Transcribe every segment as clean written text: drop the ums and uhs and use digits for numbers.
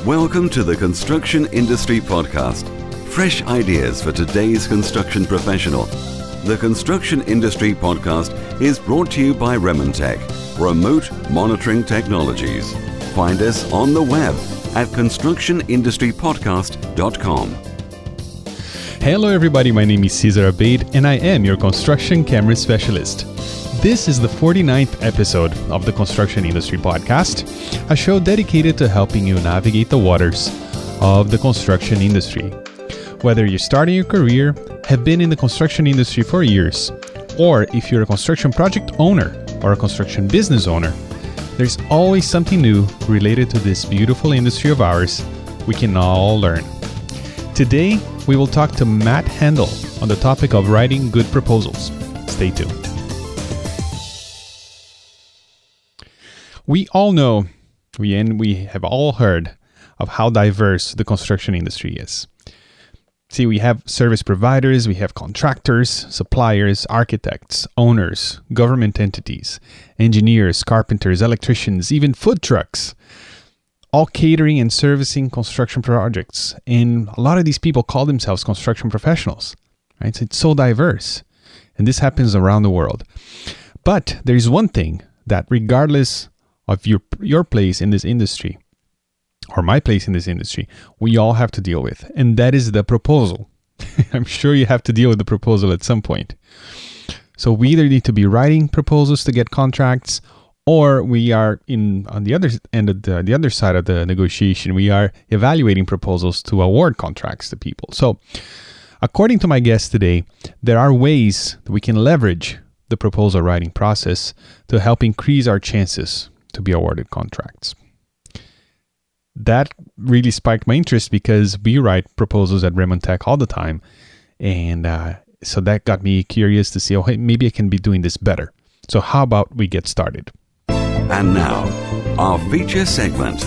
Welcome to the Construction Industry Podcast. Fresh ideas for today's construction professional. The Construction Industry Podcast is brought to you by Remontech, Remote Monitoring Technologies. Find us on the web at constructionindustrypodcast.com. Hello everybody, my name is Cesar Abade and I am your construction camera specialist. This is the 49th episode of the Construction Industry Podcast, a show dedicated to helping you navigate the waters of the construction industry. Whether you're starting your career, have been in the construction industry for years, or if you're a construction project owner or a construction business owner, there's always something new related to this beautiful industry of ours we can all learn. Today, we will talk to Matt Handel on the topic of writing good proposals. Stay tuned. We all know, we have all heard of how diverse the construction industry is. See, we have service providers, we have contractors, suppliers, architects, owners, government entities, engineers, carpenters, electricians, even food trucks, all catering and servicing construction projects. And a lot of these people call themselves construction professionals, right? So it's so diverse. And this happens around the world. But there's one thing that regardless of your place in this industry, or my place in this industry, we all have to deal with, and that is the proposal. I'm sure you have to deal with the proposal at some point. So we either need to be writing proposals to get contracts, or we are on the other end of the other side of the negotiation, we are evaluating proposals to award contracts to people. So according to my guest today, there are ways that we can leverage the proposal writing process to help increase our chances to be awarded contracts. That really spiked my interest because we write proposals at Remontech all the time. And so that got me curious to see, oh, hey, maybe I can be doing this better. So how about we get started? And now, our feature segment.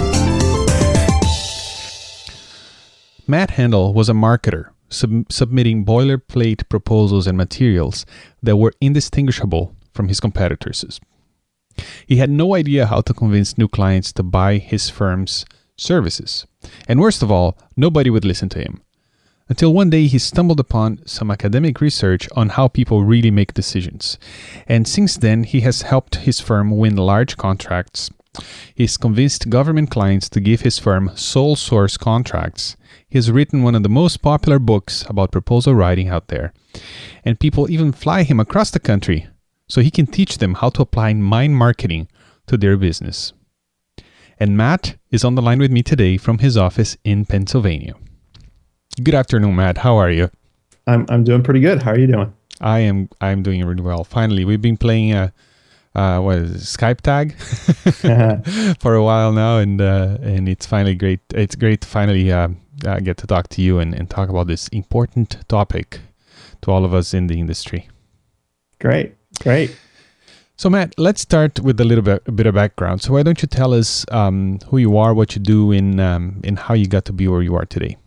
Matt Handel was a marketer, submitting boilerplate proposals and materials that were indistinguishable from his competitors. He had no idea how to convince new clients to buy his firm's services. And worst of all, nobody would listen to him. Until one day he stumbled upon some academic research on how people really make decisions. And since then, he has helped his firm win large contracts. He's convinced government clients to give his firm sole source contracts. He has written one of the most popular books about proposal writing out there. And people even fly him across the country so he can teach them how to apply mind marketing to their business. And Matt is on the line with me today from his office in Pennsylvania. Good afternoon, Matt. How are you? I'm doing pretty good. How are you doing? I'm doing really well. Finally, we've been playing Skype tag for a while now, and it's finally great. It's great to finally get to talk to you and talk about this important topic to all of us in the industry. Great. So Matt, let's start with a bit of background. So why don't you tell us who you are, what you do, and how you got to be where you are today?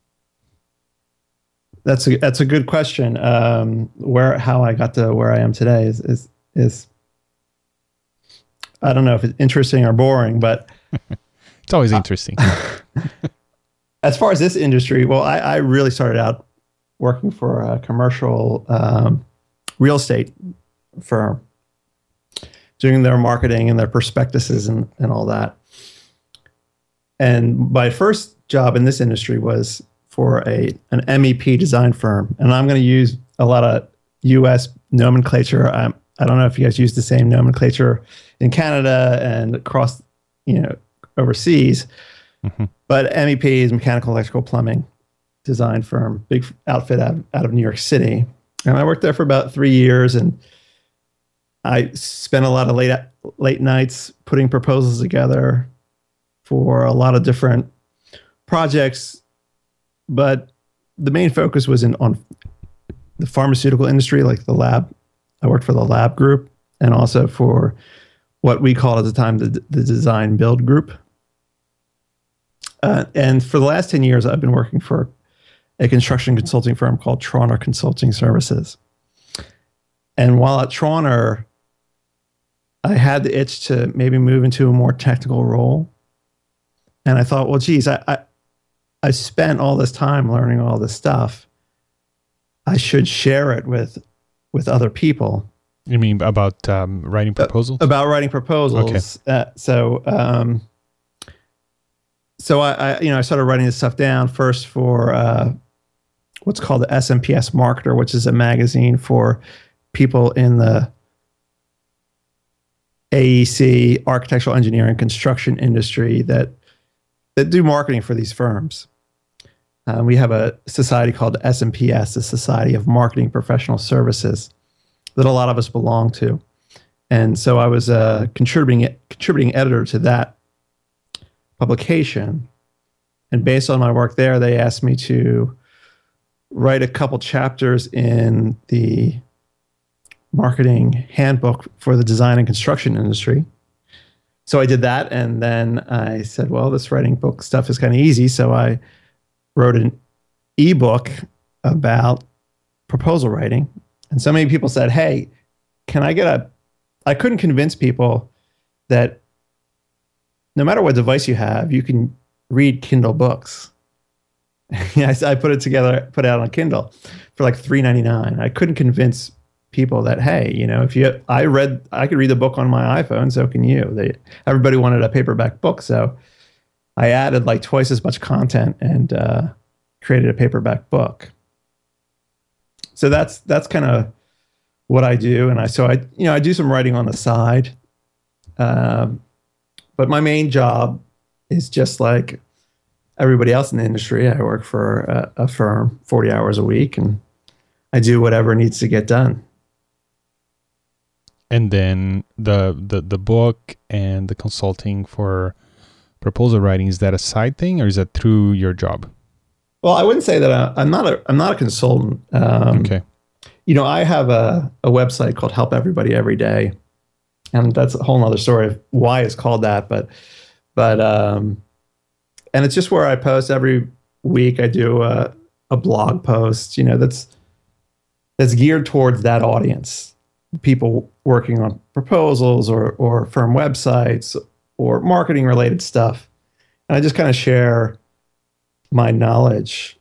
That's a good question. How I got to where I am today is I don't know if it's interesting or boring, but it's always interesting. As far as this industry, well, I really started out working for a commercial real estate firm, doing their marketing and their prospectuses and all that. And my first job in this industry was for an MEP design firm. And I'm going to use a lot of U.S. nomenclature. I don't know if you guys use the same nomenclature in Canada and across, overseas. Mm-hmm. But MEP is mechanical, electrical, plumbing design firm, big outfit out of New York City. And I worked there for about 3 years, and I spent a lot of late nights putting proposals together for a lot of different projects. But the main focus was on the pharmaceutical industry, like the lab. I worked for the lab group, and also for what we called at the time the design build group. And for the last 10 years, I've been working for a construction consulting firm called Trauner Consulting Services. And while at Trauner, I had the itch to maybe move into a more technical role. And I thought, well, geez, I spent all this time learning all this stuff. I should share it with other people. You mean about writing proposals? About writing proposals. Okay. So I started writing this stuff down first for what's called the SMPS Marketer, which is a magazine for people in the AEC, architectural engineering, construction industry that do marketing for these firms. We have a society called SMPS, the Society of Marketing Professional Services, that a lot of us belong to. And so I was a contributing editor to that publication. And based on my work there, they asked me to write a couple chapters in the marketing handbook for the design and construction industry. So I did that, and then I said, well, this writing book stuff is kind of easy. So I wrote an ebook about proposal writing. And so many people said, hey, can I get I couldn't convince people that no matter what device you have, you can read Kindle books. I put it out on Kindle for like $3.99. I couldn't convince people that, hey, I could read the book on my iPhone, so can you. Everybody wanted a paperback book, so I added like twice as much content and created a paperback book. So that's kind of what I do, and I do some writing on the side, but my main job is just like everybody else in the industry. I work for a firm 40 hours a week, and I do whatever needs to get done. And then the book and the consulting for proposal writing, is that a side thing or is that through your job? Well, I wouldn't say that I'm not a consultant. Okay. I have a website called Help Everybody Every Day, and that's a whole nother story of why it's called that. But and it's just where I post every week. I do a blog post, that's geared towards that audience, people working on proposals or firm websites or marketing related stuff. And I just kind of share my knowledge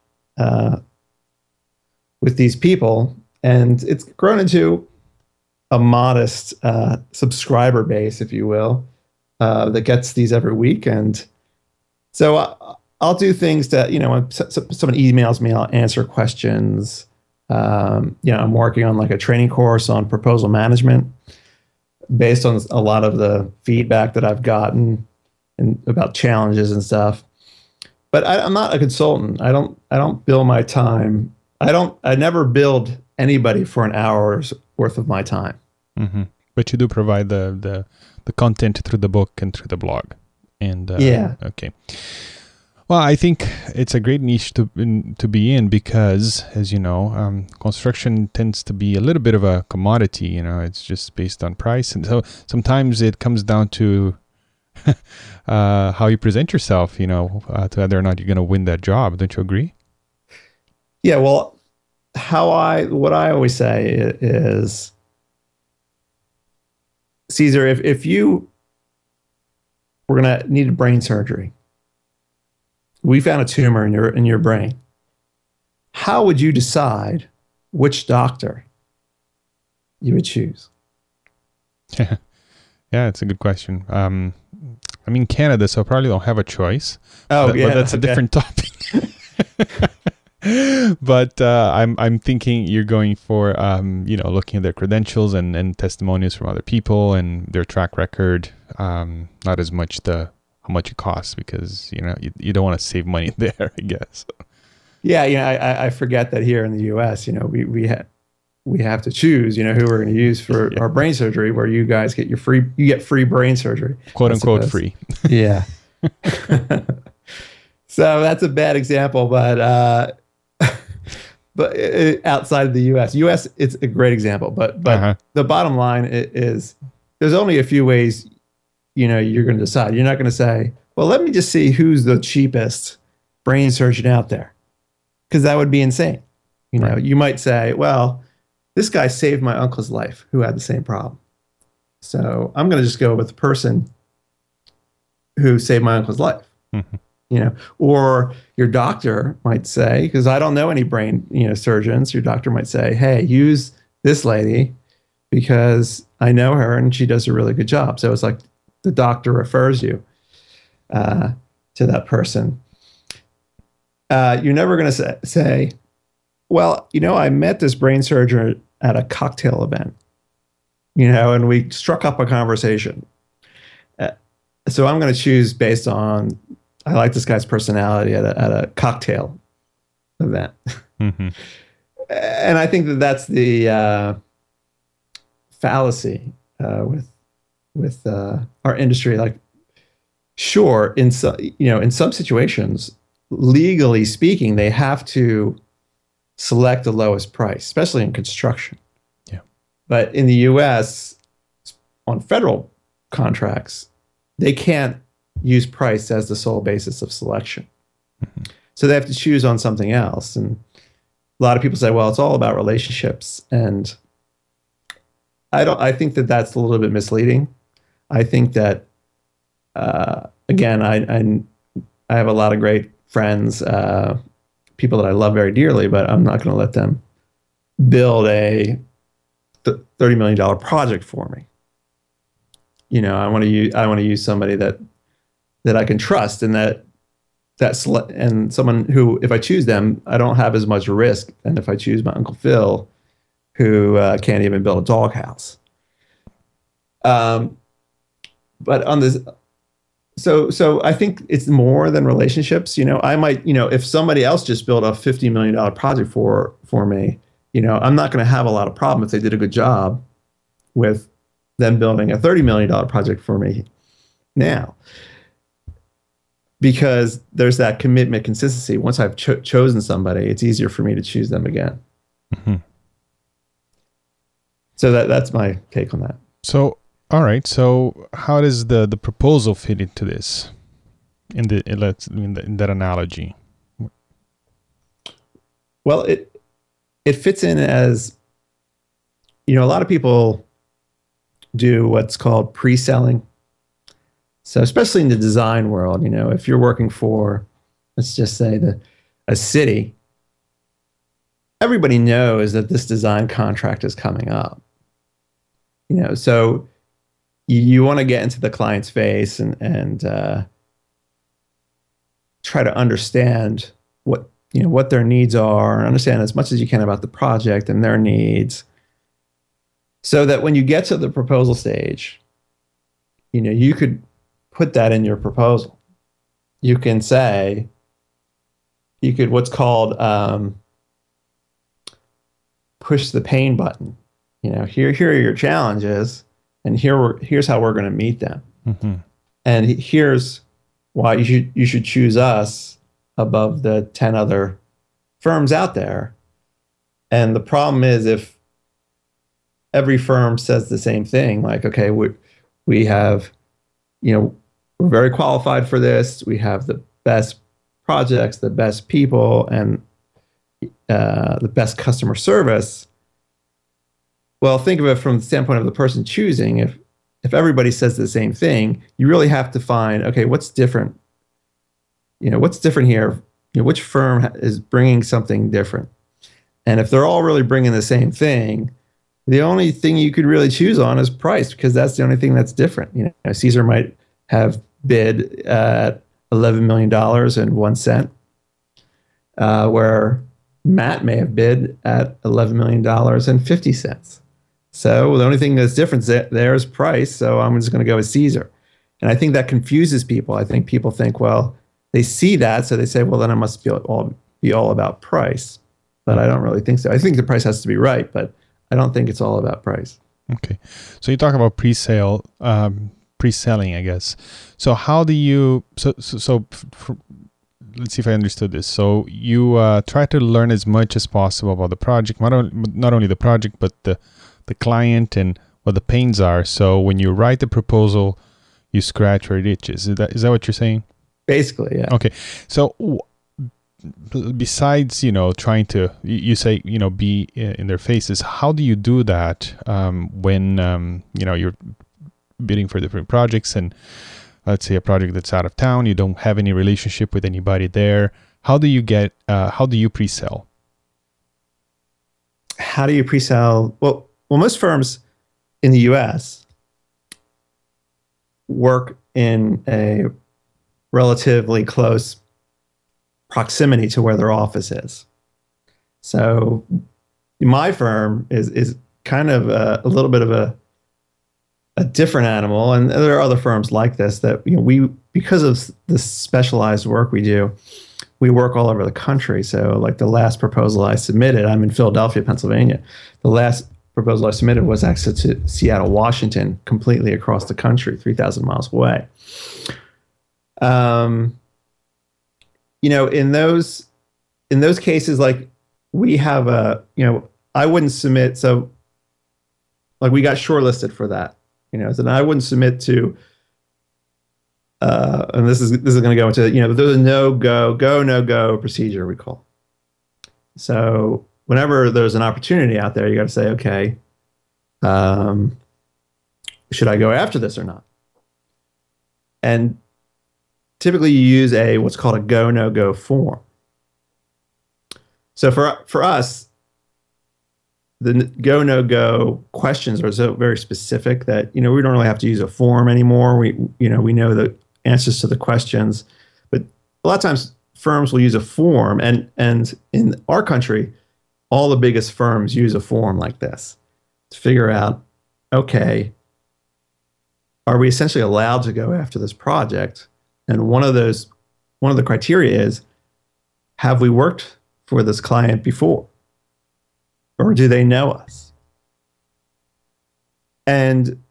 with these people. And it's grown into a modest subscriber base, if you will, that gets these every week. And so I'll do things that, when someone emails me, I'll answer questions. I'm working on like a training course on proposal management based on a lot of the feedback that I've gotten and about challenges and stuff. But I'm not a consultant. I don't bill my time. I never billed anybody for an hour's worth of my time. Mm-hmm. But you do provide the content through the book and through the blog. And yeah. Okay. Well, I think it's a great niche to be in because, as you know, construction tends to be a little bit of a commodity. It's just based on price, and so sometimes it comes down to how you present yourself. To whether or not you're going to win that job. Don't you agree? Yeah. Well, what I always say is, Caesar, if you were going to need brain surgery, we found a tumor in your brain, how would you decide which doctor you would choose? Yeah, it's a good question. I'm in Canada, so I probably don't have a choice. But that's a different topic. But I'm thinking you're going for looking at their credentials and testimonials from other people and their track record. Not as much how much it costs, because you don't want to save money there, I guess. Yeah, I forget that here in the U.S., we have to choose, who we're going to use for our brain surgery, where you guys get free brain surgery, quote unquote free. Yeah. So that's a bad example, but outside of the U.S., it's a great example. But the bottom line is, there's only a few ways you're going to decide. You're not going to say, well, let me just see who's the cheapest brain surgeon out there, because that would be insane. Right. You might say, well, this guy saved my uncle's life who had the same problem, so I'm going to just go with the person who saved my uncle's life. Or your doctor might say, because I don't know any brain, surgeons, your doctor might say, hey, use this lady because I know her and she does a really good job. So it's like the doctor refers you to that person. You're never going to say, well, I met this brain surgeon at a cocktail event, and we struck up a conversation. So I'm going to choose based on, I like this guy's personality at a cocktail event. And I think that's the fallacy with our industry. Like, sure, in some situations, legally speaking, they have to select the lowest price, especially in construction. Yeah. But in the U.S., on federal contracts, they can't use price as the sole basis of selection. So they have to choose on something else. And a lot of people say, well, it's all about relationships. And I think that that's a little bit misleading. I think that, again, I have a lot of great friends, people that I love very dearly, but I'm not going to let them build a $30 million project for me. I want to use somebody that I can trust, and and someone who, if I choose them, I don't have as much risk than if I choose my Uncle Phil, who can't even build a doghouse. But on this, so I think it's more than relationships. I might, if somebody else just built a $50 million project for me, I'm not going to have a lot of problem if they did a good job with them building a $30 million project for me now. Because there's that commitment consistency. Once I've chosen somebody, it's easier for me to choose them again. So that's my take on that. So, all right. So how does the proposal fit into this in that analogy? Well, it fits in as, a lot of people do what's called pre-selling. So especially in the design world, if you're working for, let's just say a city, everybody knows that this design contract is coming up. So you want to get into the client's face and try to understand what their needs are, and understand as much as you can about the project and their needs, so that when you get to the proposal stage, you could put that in your proposal. You can say, what's called push the pain button. Here are your challenges, and here's how we're going to meet them. And here's why you should choose us above the 10 other firms out there. And the problem is, if every firm says the same thing, like, okay, we have, we're very qualified for this. We have the best projects, the best people, and the best customer service. Well, think of it from the standpoint of the person choosing. If everybody says the same thing, you really have to find, okay, what's different? What's different here? Which firm is bringing something different? And if they're all really bringing the same thing, the only thing you could really choose on is price, because that's the only thing that's different. Caesar might have bid at $11 million and 1 cent, where Matt may have bid at $11 million and 50 cents. So the only thing that's different there is price. So I'm just going to go with Caesar. And I think that confuses people. I think people think, well, they see that, so they say, well, then it must be all about price. But I don't really think so. I think the price has to be right, but I don't think it's all about price. Okay. So you talk about pre-selling, I guess. So how do you, let's see if I understood this. So you try to learn as much as possible about the project, not only the project, but the client and what the pains are. So when you write the proposal, you scratch where it itches. Is that what you're saying? Basically, yeah. Okay. So besides, trying to, you say, be in their faces, how do you do that when, you're bidding for different projects and let's say a project that's out of town, you don't have any relationship with anybody there. How do you pre-sell? How do you pre-sell? Well, most firms in the US work in a relatively close proximity to where their office is. So my firm is kind of a little bit of a different animal, and there are other firms like this that we, because of the specialized work we do, we work all over the country. So like the last proposal I submitted, I'm in Philadelphia, Pennsylvania. The last proposal I submitted was actually to Seattle, Washington, completely across the country, 3,000 miles away. In those cases, like we have I wouldn't submit. So like we got shortlisted for that, so I wouldn't submit to, and this is going to go into, there's a no-go procedure we call. So whenever there's an opportunity out there, you got to say, okay, should I go after this or not? And typically you use what's called a go, no-go form. So for us, the go, no-go questions are so very specific that, we don't really have to use a form anymore. We know the answers to the questions, but a lot of times firms will use a form, and in our country, all the biggest firms use a form like this to figure out, okay, are we essentially allowed to go after this project? And one of the criteria is, have we worked for this client before? Or do they know us? And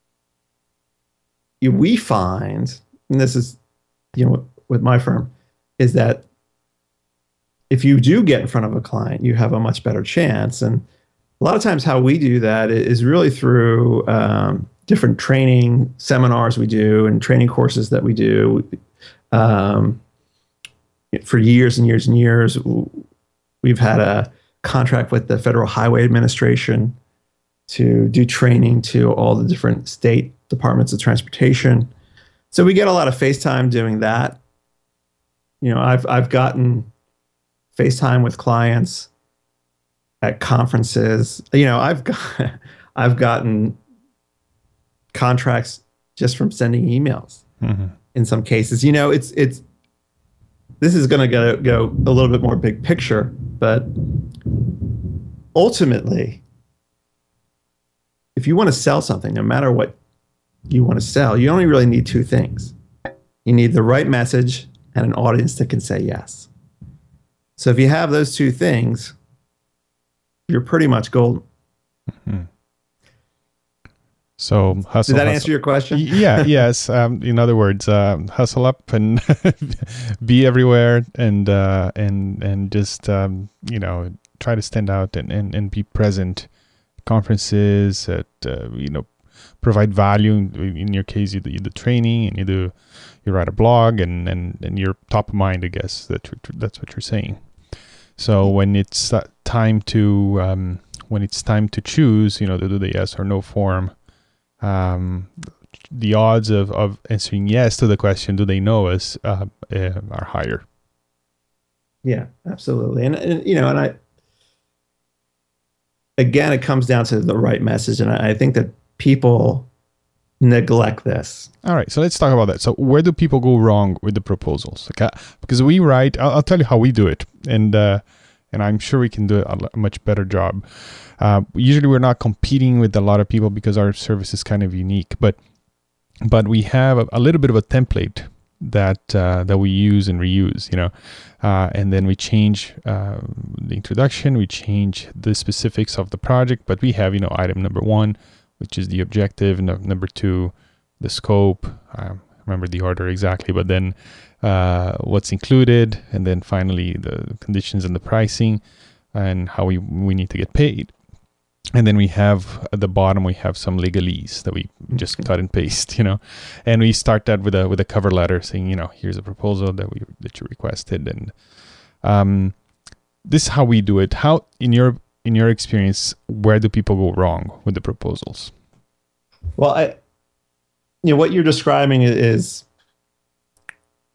we find, and this is, with my firm, is that if you do get in front of a client, you have a much better chance. And a lot of times how we do that is really through different training seminars we do and training courses that we do. For years and years and years, we've had a contract with the Federal Highway Administration to do training to all the different state departments of transportation. So we get a lot of FaceTime doing that. I've gotten FaceTime with clients at conferences. I've gotten contracts just from sending emails. Mm-hmm. In some cases, this is going to go a little bit more big picture, but ultimately, if you want to sell something, no matter what you want to sell, you only really need two things. You need the right message and an audience that can say yes. So if you have those two things, you're pretty much golden. Mm-hmm. So hustle. Did that answer your question? Yeah. Yes. In other words, hustle up and be everywhere, and just try to stand out and be present. Conferences, provide value. In your case, you do the training, and you write a blog, and you're top of mind. I guess that's what you're saying. So when it's time to choose, to do the yes or no form. The odds of answering yes to the question, do they know us, are higher. Yeah, absolutely. And again, it comes down to the right message. And I think that people neglect this. All right. So let's talk about that. So where do people go wrong with the proposals? Okay? Because we write, I'll tell you how we do it. And I'm sure we can do a much better job. Usually we're not competing with a lot of people because our service is kind of unique, but we have a little bit of a template that we use and reuse, and then we change the introduction, we change the specifics of the project, but we have, item number 1, which is the objective, number 2, the scope, I remember the order exactly, but then what's included, and then finally the conditions and the pricing and how we need to get paid. And then we have at the bottom, we have some legalese that we just cut and paste, and we start that with a cover letter saying, here's a proposal that you requested. And this is how we do it. How, in your experience, where do people go wrong with the proposals? Well, what you're describing is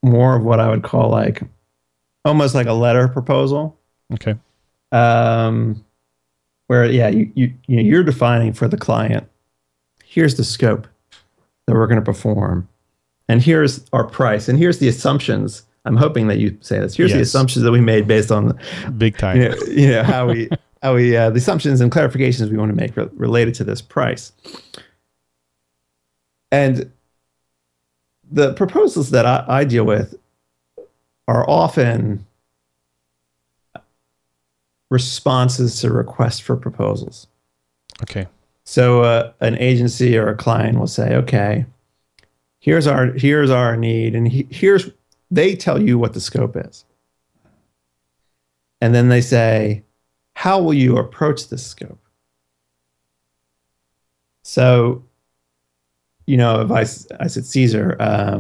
more of what I would call like almost like a letter proposal. Okay. Where you're defining for the client, here's the scope that we're going to perform, and here's our price, and here's the assumptions. I'm hoping that you say this. Here's the assumptions that we made based on big time. How we the assumptions and clarifications we want to make related to this price. And the proposals that I deal with are often responses to requests for proposals. Okay. So an agency or a client will say, okay, here's our need, and they tell you what the scope is. And then they say, how will you approach this scope? So, if I said, Caesar,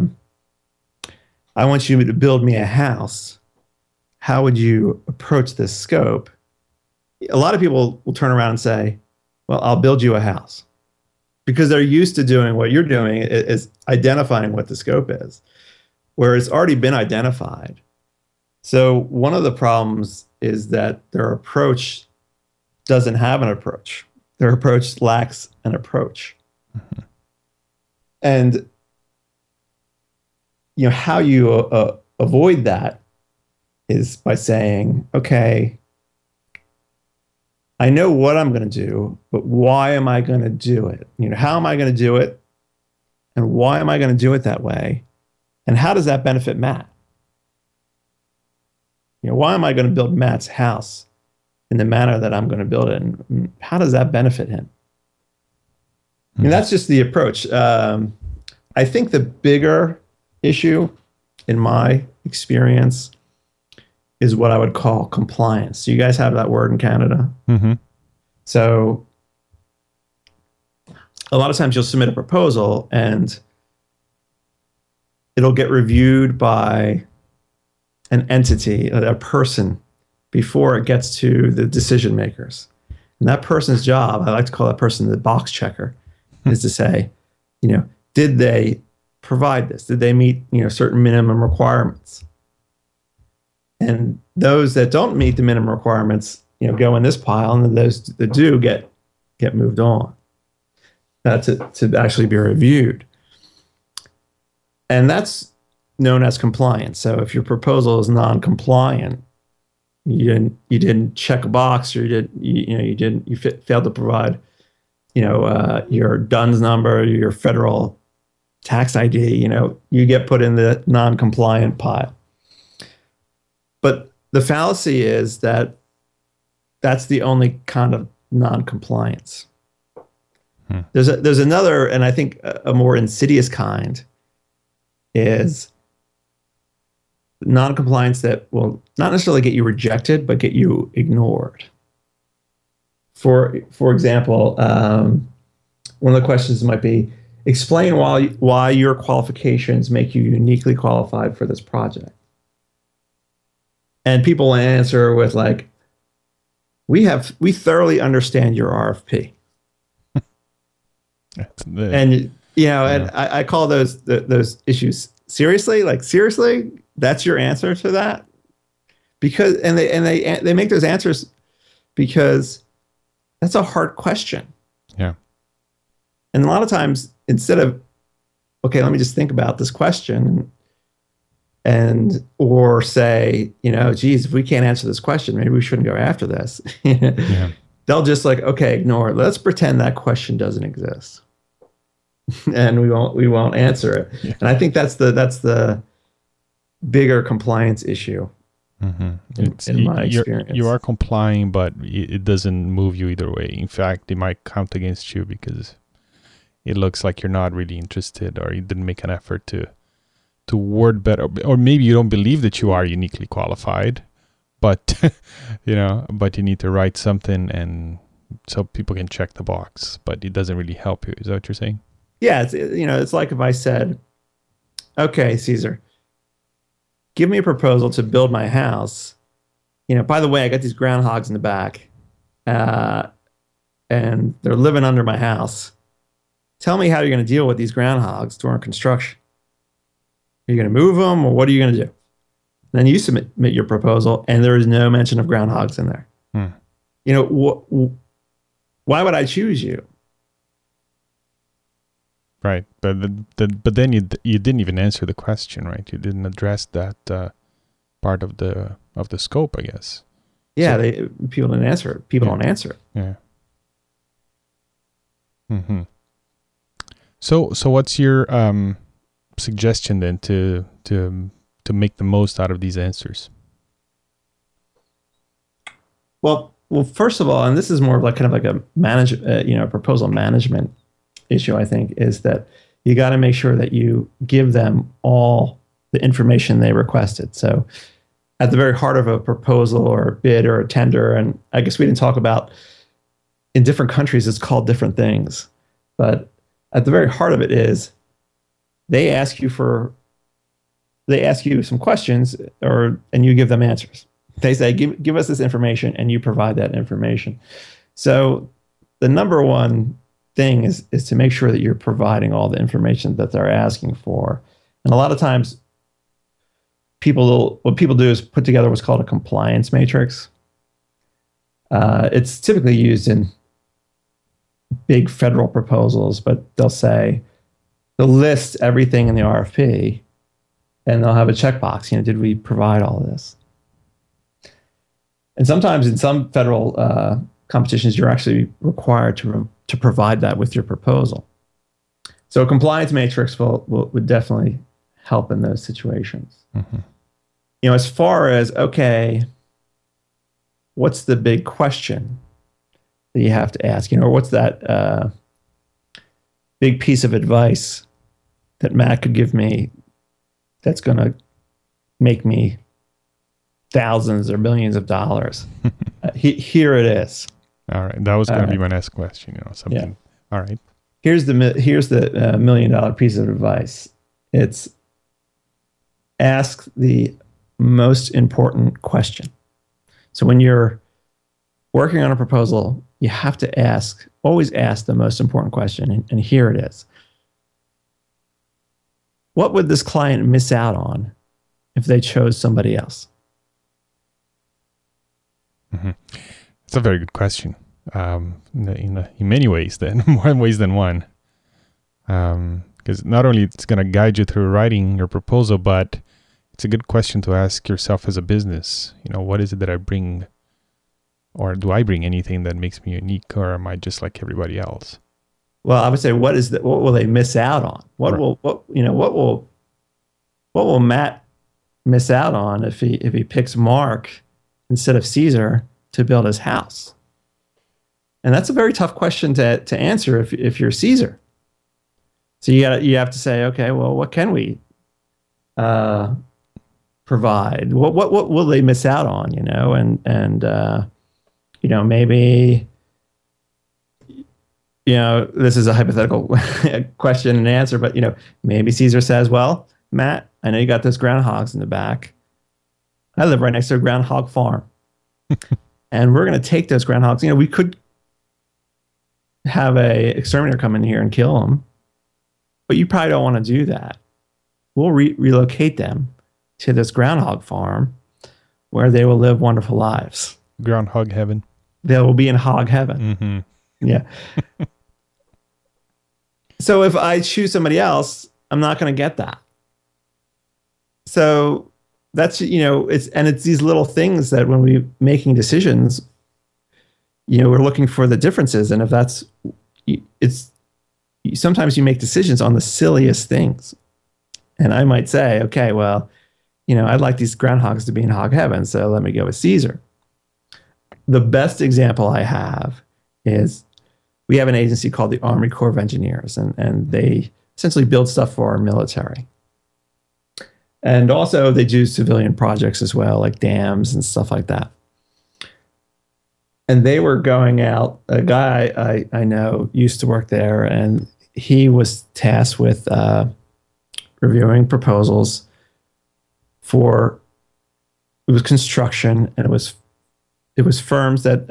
I want you to build me a house. How would you approach this scope? A lot of people will turn around and say, well, I'll build you a house, because they're used to doing what you're doing is identifying what the scope is, where it's already been identified. So one of the problems is that their approach doesn't have an approach. Their approach lacks an approach. Mm-hmm. And how you avoid that is by saying, okay, I know what I'm going to do, but why am I going to do it? How am I going to do it? And why am I going to do it that way? And how does that benefit Matt? Why am I going to build Matt's house in the manner that I'm going to build it? And how does that benefit him? Mm-hmm. That's just the approach. I think the bigger issue, in my experience, is what I would call compliance. So you guys have that word in Canada. Mm-hmm. So a lot of times you'll submit a proposal and it'll get reviewed by an entity, a person, before it gets to the decision makers. And that person's job, I like to call that person the box checker, is to say, did they provide this? Did they meet, certain minimum requirements? And those that don't meet the minimum requirements, go in this pile, and those that do get moved on to actually be reviewed. And that's known as compliance. So if your proposal is non-compliant, you didn't check a box, or you failed to provide, your DUNS number, your federal tax ID, you get put in the non-compliant pile. But the fallacy is that that's the only kind of non-compliance. There's another, and I think a more insidious kind, is non-compliance that will not necessarily get you rejected, but get you ignored. For example, one of the questions might be, explain why your qualifications make you uniquely qualified for this project. And people answer with like, we thoroughly understand your RFP. And and I call those issues seriously. Like, seriously, that's your answer to that? Because they make those answers because that's a hard question. Yeah. And a lot of times, instead of, okay, let me just think about this question, or say, geez, if we can't answer this question, maybe we shouldn't go after this. Yeah. They'll just like, okay, ignore it. Let's pretend that question doesn't exist, and we won't answer it. Yeah. And I think that's the bigger compliance issue. Mm-hmm. In my experience, you are complying, but it doesn't move you either way. In fact, it might count against you because it looks like you're not really interested, or you didn't make an effort to word better, or maybe you don't believe that you are uniquely qualified, but but you need to write something and so people can check the box, but it doesn't really help you. Is that what you're saying? Yeah, it's like if I said, okay, Caesar, give me a proposal to build my house. By the way, I got these groundhogs in the back, and they're living under my house. Tell me how you're going to deal with these groundhogs during construction. Are you going to move them, or what are you going to do? Then you submit your proposal, and there is no mention of groundhogs in there. You know, why would I choose you? Right, but then you didn't even answer the question, right? You didn't address that part of the scope, I guess. Yeah, people didn't answer it. People don't answer it. Yeah. Mm-hmm. So what's your suggestion then to make the most out of these answers? Well, first of all, and this is more of like kind of like a proposal management issue, I think, is that you got to make sure that you give them all the information they requested. So at the very heart of a proposal or a bid or a tender, and I guess we didn't talk about, in different countries, it's called different things. But at the very heart of it is they ask you some questions, and you give them answers. They say, give us this information, and you provide that information. So the number one thing is to make sure that you're providing all the information that they're asking for. And a lot of times what people do is put together what's called a compliance matrix. It's typically used in big federal proposals, but they'll list everything in the RFP, and they'll have a checkbox. Did we provide all of this? And sometimes in some federal competitions, you're actually required to provide that with your proposal. So a compliance matrix would definitely help in those situations. Mm-hmm. As far as, okay, what's the big question that you have to ask? Or what's that big piece of advice that Matt could give me that's going to make me thousands or millions of dollars? Here it is. All right, that was going to be my next question. Something. Yeah. All right. Here's the $1 million piece of advice. It's ask the most important question. So when you're working on a proposal, you have to always ask the most important question, and here it is. What would this client miss out on if they chose somebody else? Mm-hmm. It's a very good question. In many ways, then more ways than one. Because not only it's going to guide you through writing your proposal, but it's a good question to ask yourself as a business. What is it that I bring, or do I bring anything that makes me unique, or am I just like everybody else? Well, I would say, what will they miss out on? What will Matt miss out on if he picks Mark instead of Caesar to build his house? And that's a very tough question to answer if you're Caesar. So you have to say, okay, well, what can we provide? What will they miss out on? Maybe this is a hypothetical question and answer, but maybe Caesar says, well, Matt, I know you got those groundhogs in the back. I live right next to a groundhog farm, and we're going to take those groundhogs. We could have a exterminator come in here and kill them, but you probably don't want to do that. We'll relocate them to this groundhog farm where they will live wonderful lives. Groundhog heaven. They will be in hog heaven. Mm-hmm. Yeah. So if I choose somebody else, I'm not going to get that. So that's, it's these little things that when we're making decisions, we're looking for the differences. And if sometimes you make decisions on the silliest things. And I might say, okay, well, I'd like these groundhogs to be in hog heaven, so let me go with Caesar. The best example I have is we have an agency called the Army Corps of Engineers, and they essentially build stuff for our military. And also they do civilian projects as well, like dams and stuff like that. And they were going out, a guy I know used to work there, and he was tasked with reviewing proposals it was construction, and it was firms that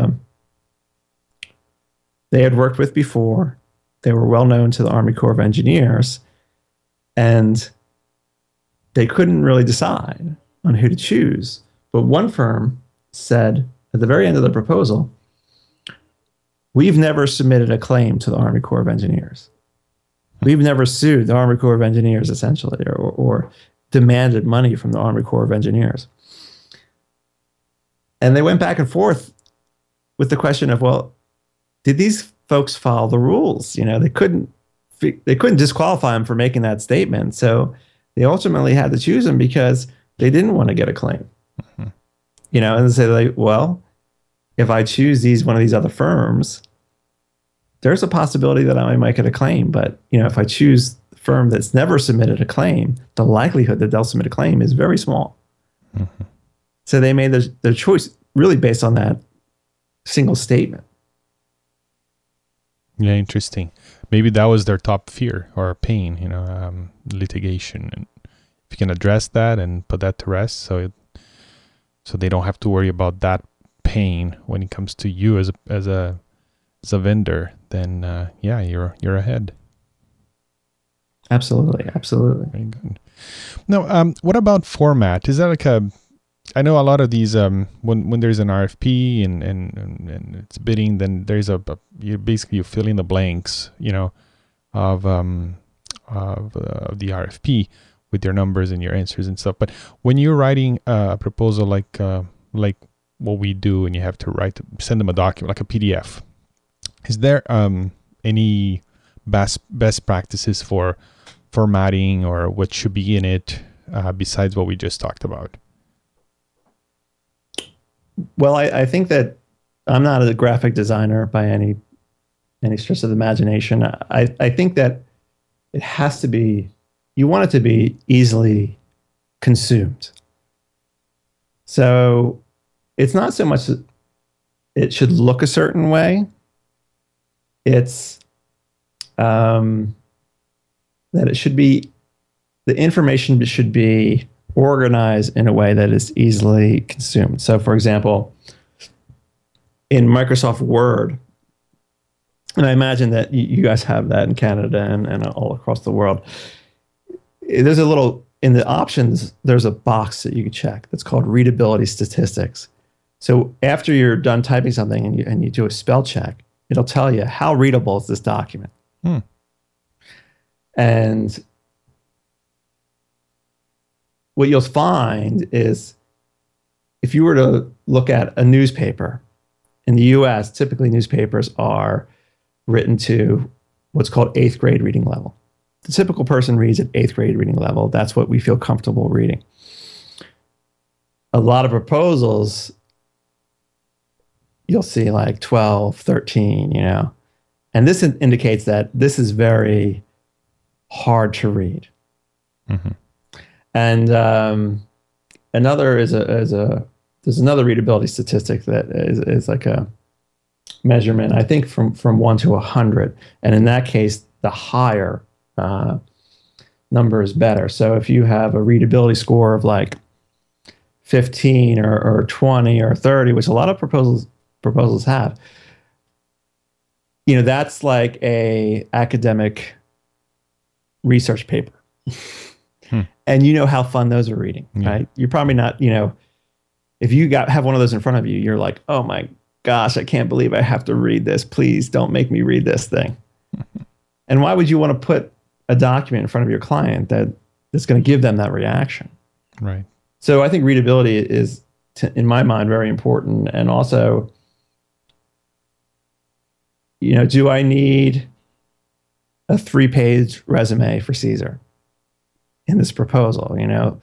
they had worked with before. They were well known to the Army Corps of Engineers, and they couldn't really decide on who to choose. But one firm said at the very end of the proposal, we've never submitted a claim to the Army Corps of Engineers. We've never sued the Army Corps of Engineers, essentially, or demanded money from the Army Corps of Engineers. And they went back and forth with the question of, well, did these folks follow the rules? You know, they couldn't disqualify them for making that statement. So they ultimately had to choose them because they didn't want to get a claim. Mm-hmm. You know, and they say, like, well, if I choose one of these other firms, there's a possibility that I might get a claim. But, you know, if I choose the firm that's never submitted a claim, the likelihood that they'll submit a claim is very small. Mm-hmm. So they made their choice really based on that single statement. Yeah, interesting. Maybe that was their top fear or pain, you know, litigation. And if you can address that and put that to rest, so they don't have to worry about that pain when it comes to you as a vendor, then yeah, you're ahead. Absolutely. Very good. Now, what about format? Is that like I know a lot of these when there's an RFP and it's bidding, then there's you fill in the blanks, you know, of the RFP with your numbers and your answers and stuff. But when you're writing a proposal like what we do, and you have to send them a document like a PDF, is there any best practices for formatting or what should be in it besides what we just talked about? Well, I think that I'm not a graphic designer by any stretch of the imagination. I think that it has to be, you want it to be easily consumed. So it's not so much that it should look a certain way. It's that it should be, the information should be organized in a way that is easily consumed. So, for example, in Microsoft Word, and I imagine that you guys have that in Canada and all across the world, there's a little, in the options, there's a box that you can check that's called readability statistics. So after you're done typing something and you do a spell check, it'll tell you how readable is this document. And what you'll find is if you were to look at a newspaper in the US, typically newspapers are written to what's called 8th grade reading level. The typical person reads at 8th grade reading level. That's what we feel comfortable reading. A lot of proposals, you'll see like 12, 13, you know. And this indicates that this is very hard to read. Mm-hmm. And there's another readability statistic that is like a measurement, I think from 1 to 100. And in that case, the higher number is better. So if you have a readability score of like 15 or 20 or 30, which a lot of proposals have, you know, that's like a academic research paper. And you know how fun those are reading, right? You're probably not, you know, if you have one of those in front of you, you're like, oh my gosh, I can't believe I have to read this. Please don't make me read this thing. And why would you want to put a document in front of your client that's going to give them that reaction? Right. So I think readability is, in my mind, very important. And also, you know, do I need a 3-page resume for Caesar in this proposal? You know,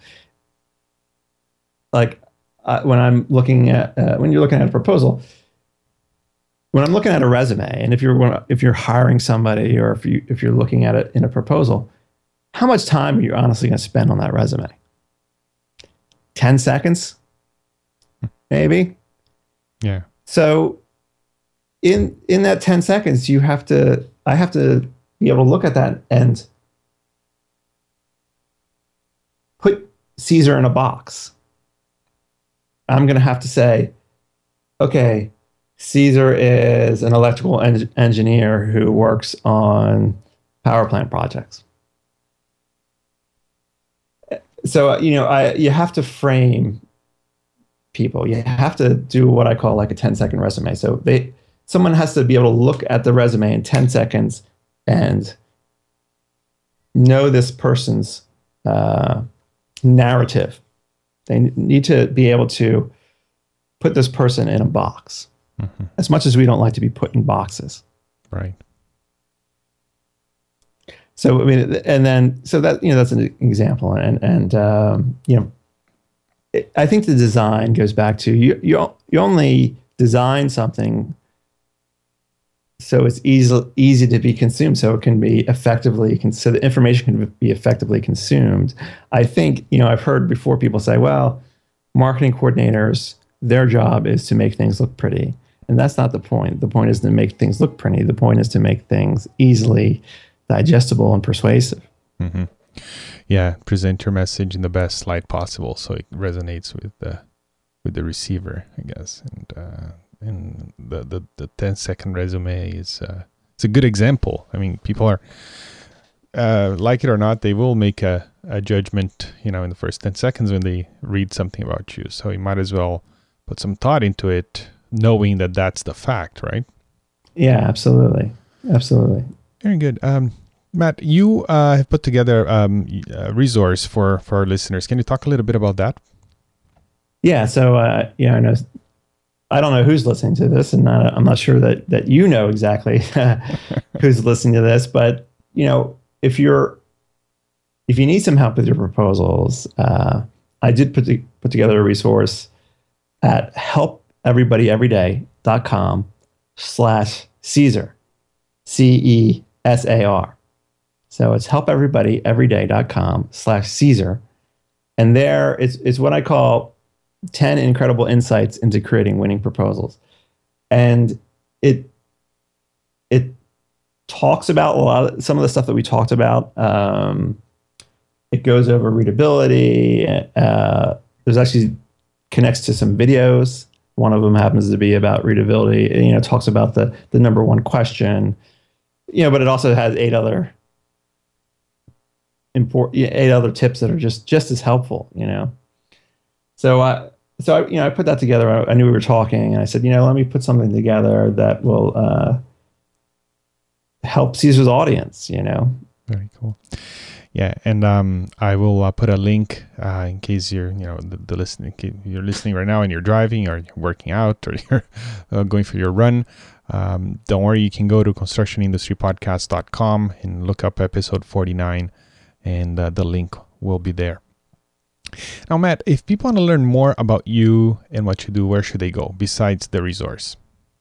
like when I'm looking at when you're looking at a proposal, when I'm looking at a resume, and if you're hiring somebody, or if you're looking at it in a proposal, how much time are you honestly going to spend on that resume? 10 seconds, maybe. Yeah. So in that 10 seconds, I have to be able to look at that and put Caesar in a box. I'm going to have to say, okay, Caesar is an electrical engineer who works on power plant projects. So, you have to frame people. You have to do what I call like a 10-second resume. So someone has to be able to look at the resume in 10 seconds and know this person's narrative. They need to be able to put this person in a box, as much as we don't like to be put in boxes. Right. So, so that, that's an example. And I think the design goes back to you only design something so it's easy to be consumed, so it can be so the information can be effectively consumed. I think, I've heard before people say, well, marketing coordinators, their job is to make things look pretty. And that's not the point. The point is to make things look pretty. The point is to make things easily digestible and persuasive. Mm-hmm. Yeah, present your message in the best light possible so it resonates with the receiver, I guess. And the 10-second resume is it's a good example. I mean, people are like it or not, they will make a judgment, in the first 10 seconds when they read something about you. So you might as well put some thought into it, knowing that that's the fact, right? Yeah, absolutely. Very good. Matt, you have put together a resource for our listeners. Can you talk a little bit about that? Yeah. So, I don't know who's listening to this, and I'm not sure that exactly who's listening to this. But if you need some help with your proposals, I did put together a resource at helpeverybodyeveryday.com/Caesar, CESAR. So it's helpeverybodyeveryday.com/Caesar. And there it's what I call 10 incredible insights into creating winning proposals. And it talks about some of the stuff that we talked about. It goes over readability. There's actually connects to some videos. One of them happens to be about readability. It talks about the number one question, but it also has 8 other tips that are just as helpful, So I put that together. I knew we were talking, and I said, let me put something together that will help Caesar's audience, Very cool. Yeah, and I will put a link in case you're, the listening. You're listening right now and you're driving or you're working out or you're going for your run. Don't worry, you can go to constructionindustrypodcast.com and look up episode 49, and the link will be there. Now, Matt, if people want to learn more about you and what you do, where should they go besides the resource?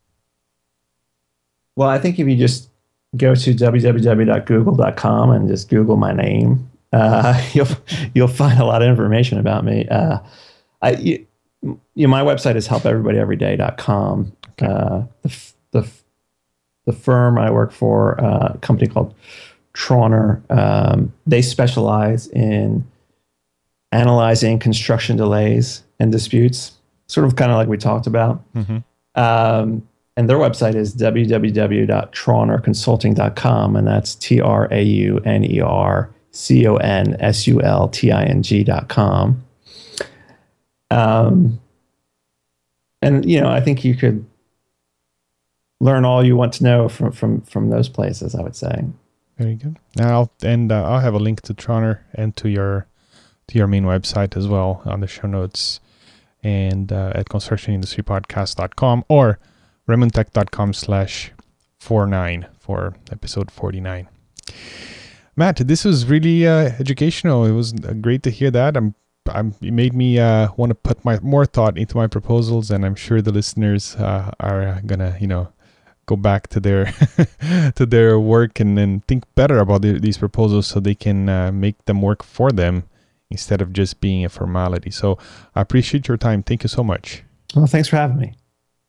Well, I think if you just go to www.google.com and just Google my name, you'll find a lot of information about me. My website is helpeverybodyeveryday.com. Okay. The firm I work for, a company called Trauner, they specialize in analyzing construction delays and disputes, sort of kind of like we talked about. Mm-hmm. And their website is www.traunerconsulting.com, and that's TRAUNERCONSULTING.com. And I think you could learn all you want to know from those places, I would say. Very good. Now, I'll have a link to Trauner and to your main website as well on the show notes, and at constructionindustrypodcast.com or remontech.com/49 for episode 49. Matt, this was really educational. It was great to hear that. It made me want to put more thought into my proposals, and I'm sure the listeners are gonna, go back to their to their work and then think better about these proposals so they can make them work for them instead of just being a formality. So I appreciate your time. Thank you so much. Well, thanks for having me.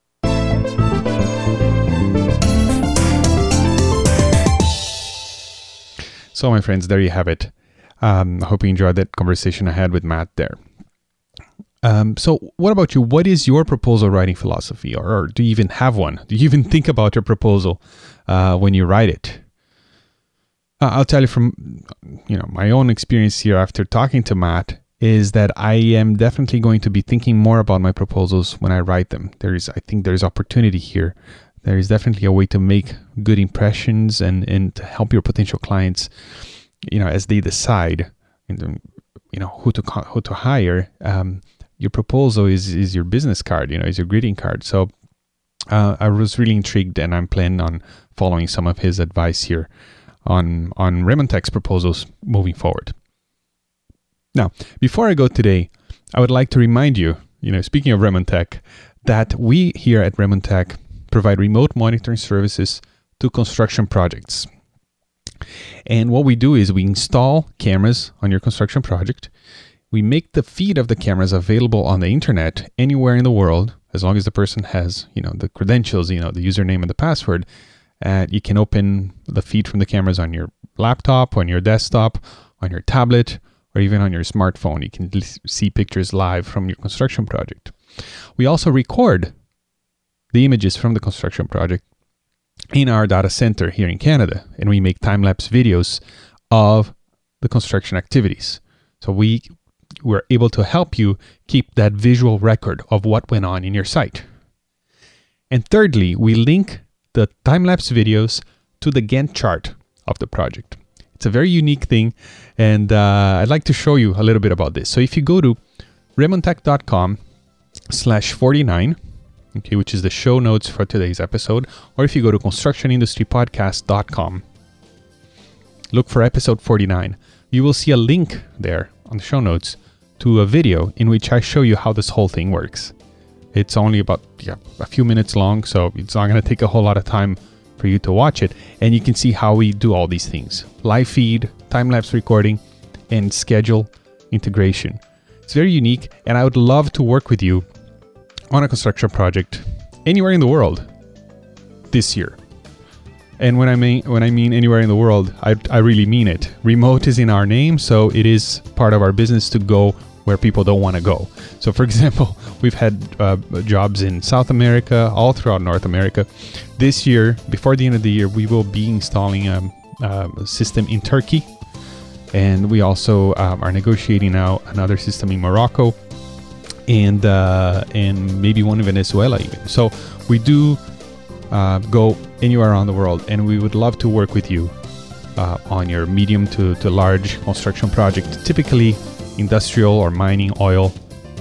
So, my friends, there you have it. I hope you enjoyed that conversation I had with Matt there. So, what about you? What is your proposal writing philosophy, or do you even have one? Do you even think about your proposal when you write it? I'll tell you from my own experience here. After talking to Matt, is that I am definitely going to be thinking more about my proposals when I write them. I think there's opportunity here. There is definitely a way to make good impressions and to help your potential clients, as they decide, who to hire. Your proposal is your business card, is your greeting card. So I was really intrigued, and I'm planning on following some of his advice here on Remontech's proposals moving forward. Now, before I go today, I would like to remind you, speaking of Remontech, that we here at Remontech provide remote monitoring services to construction projects. And what we do is we install cameras on your construction project. We make the feed of the cameras available on the internet anywhere in the world, as long as the person has, the credentials, the username and the password. You can open the feed from the cameras on your laptop, on your desktop, on your tablet, or even on your smartphone. You can see pictures live from your construction project. We also record the images from the construction project in our data center here in Canada, and we make time-lapse videos of the construction activities. So we're able to help you keep that visual record of what went on in your site. And thirdly, we link the time-lapse videos to the Gantt chart of the project. It's a very unique thing, and I'd like to show you a little bit about this. So if you go to remontech.com/49, okay, which is the show notes for today's episode, or if you go to constructionindustrypodcast.com, look for episode 49, you will see a link there on the show notes to a video in which I show you how this whole thing works. It's only about a few minutes long, so it's not going to take a whole lot of time for you to watch it. And you can see how we do all these things: live feed, time-lapse recording, and schedule integration. It's very unique, and I would love to work with you on a construction project anywhere in the world this year. And when I mean anywhere in the world, I really mean it. Remote is in our name, so it is part of our business to go where people don't want to go. So for example, we've had jobs in South America, all throughout North America. This year, before the end of the year, we will be installing a system in Turkey. And we also are negotiating now another system in Morocco, and maybe one in Venezuela even. So we do go anywhere around the world, and we would love to work with you on your medium to large construction project, typically industrial or mining, oil,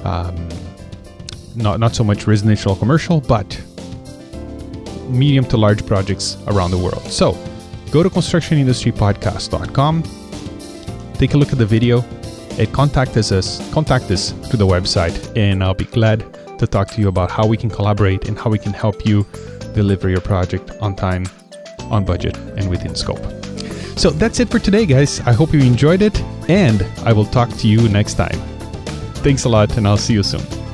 not so much residential or commercial, but medium to large projects around the world. So go to constructionindustrypodcast.com, take a look at the video, and contact us through the website, and I'll be glad to talk to you about how we can collaborate and how we can help you deliver your project on time, on budget, and within scope. So that's it for today, guys. I hope you enjoyed it, and I will talk to you next time. Thanks a lot, and I'll see you soon.